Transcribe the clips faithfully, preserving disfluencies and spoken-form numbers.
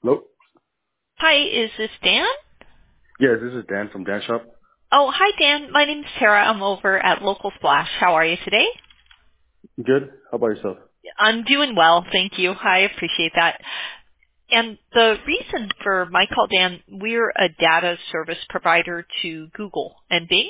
Hello? Hi, is this Dan? Yes, this is Dan from Dan Shop. Oh, hi Dan. My name's Tara. I'm over at Local Splash. How are you today? Good. How about yourself? I'm doing well, thank you. I appreciate that. And the reason for my call, Dan, we're a data service provider to Google and Bing.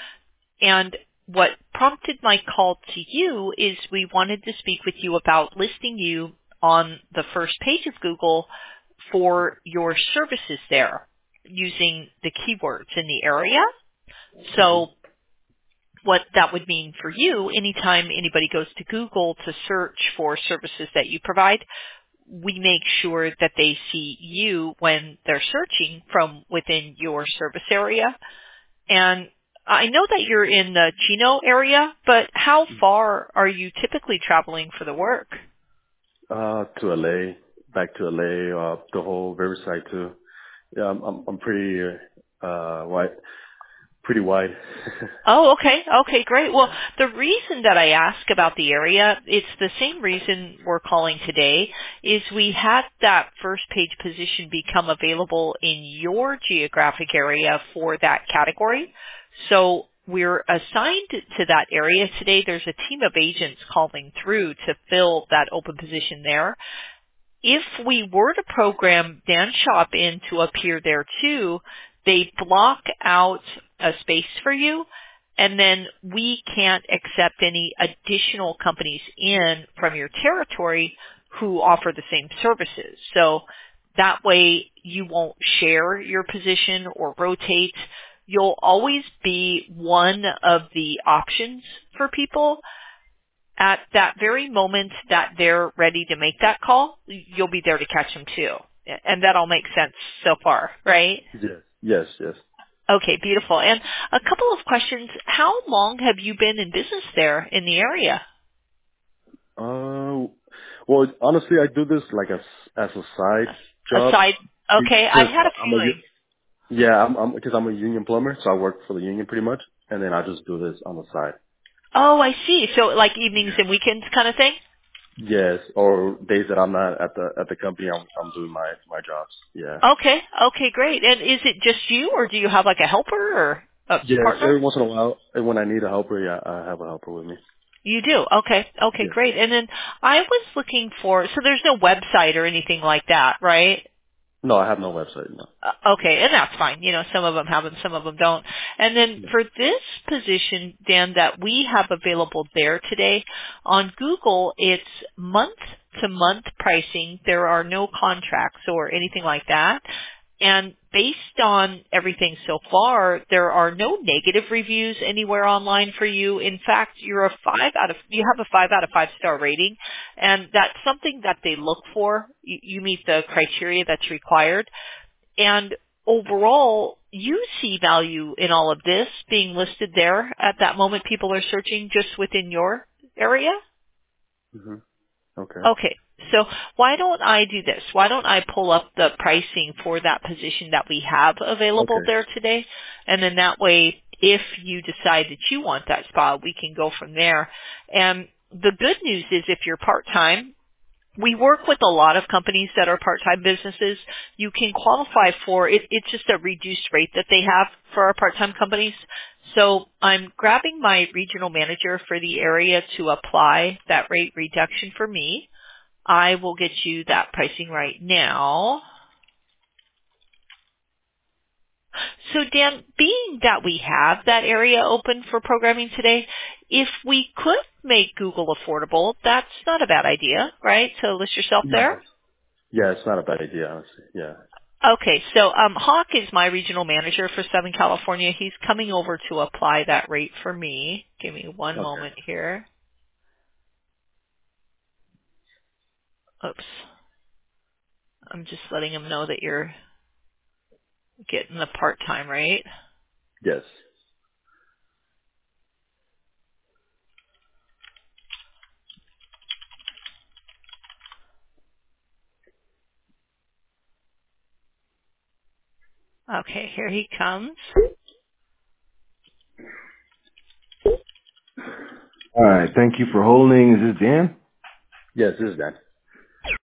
And what prompted my call to you is we wanted to speak with you about listing you on the first page of Google for your services there using the keywords in the area. hmm So what that would mean for you, anytime anybody goes to Google to search for services that you provide, we make sure that they see you when they're searching from within your service area. And I know that you're in the Chino area, but how far are you typically traveling for the work? Uh, to L A, back to L A, uh, the whole Riverside too. Yeah, I'm, I'm, I'm pretty, uh, uh, wide, pretty wide. Oh, okay. Okay, great. Well, yeah. the reason that I ask about the area, it's the same reason we're calling today, is we had that first page position become available in your geographic area for that category. So we're assigned to that area today. There's a team of agents calling through to fill that open position there. If we were to program Dan Shop in to appear there too, they block out a space for you, and then we can't accept any additional companies in from your territory who offer the same services. So that way you won't share your position or rotate. You'll always be one of the options for people. At that very moment that they're ready to make that call, you'll be there to catch them too. And that all makes sense so far, right? Yes. Yes, yes. Okay, beautiful. And a couple of questions. How long have you been in business there in the area? Uh, well, honestly, I do this like as, as a side job Aside, okay, I because had a I'm a, feeling. u- yeah, I'm, I'm, because I'm a union plumber, so I work for the union pretty much, and then I just do this on the side. Oh, I see. So like evenings Yeah. and weekends kind of thing? Yes, or days that I'm not at the at the company, I'm I'm doing my my jobs. Yeah. Okay, okay, great. And is it just you or do you have like a helper or a Yes, partner? every once in a while, and when I need a helper, yeah, I have a helper with me. You do. Okay. Okay, Yes. great. And then I was looking for, so there's no website or anything like that, right? No, I have no website. No. Uh, okay, and that's fine. You know, some of them have them, some of them don't. And then No. for this position, Dan, that we have available there today, on Google, it's month to month pricing. There are no contracts or anything like that. And based on everything so far, there are no negative reviews anywhere online for you. In fact, you're a five out of, you have a five out of five star rating, and that's something that they look for. You, you meet the criteria that's required. And overall, you see value in all of this being listed there at that moment people are searching just within your area? Mhm. Okay. Okay. So why don't I do this? Why don't I pull up the pricing for that position that we have available Okay. there today? And then that way, if you decide that you want that spot, we can go from there. And the good news is if you're part-time, we work with a lot of companies that are part-time businesses. You can qualify for it. It's just a reduced rate that they have for our part-time companies. So I'm grabbing my regional manager for the area to apply that rate reduction for me. I will get you that pricing right now. So Dan, being that we have that area open for programming today, if we could make Google affordable, that's not a bad idea, right? To list yourself there. Yes. Yeah, it's not a bad idea, honestly. Yeah. Okay, so um, Hawk is my regional manager for Southern California. He's coming over to apply that rate for me. Give me one Okay. moment here. Oops. I'm just letting him know that you're getting the part-time rate. Yes. Okay, here he comes. All right. Thank you for holding. Is this Dan? Yes, this is Dan.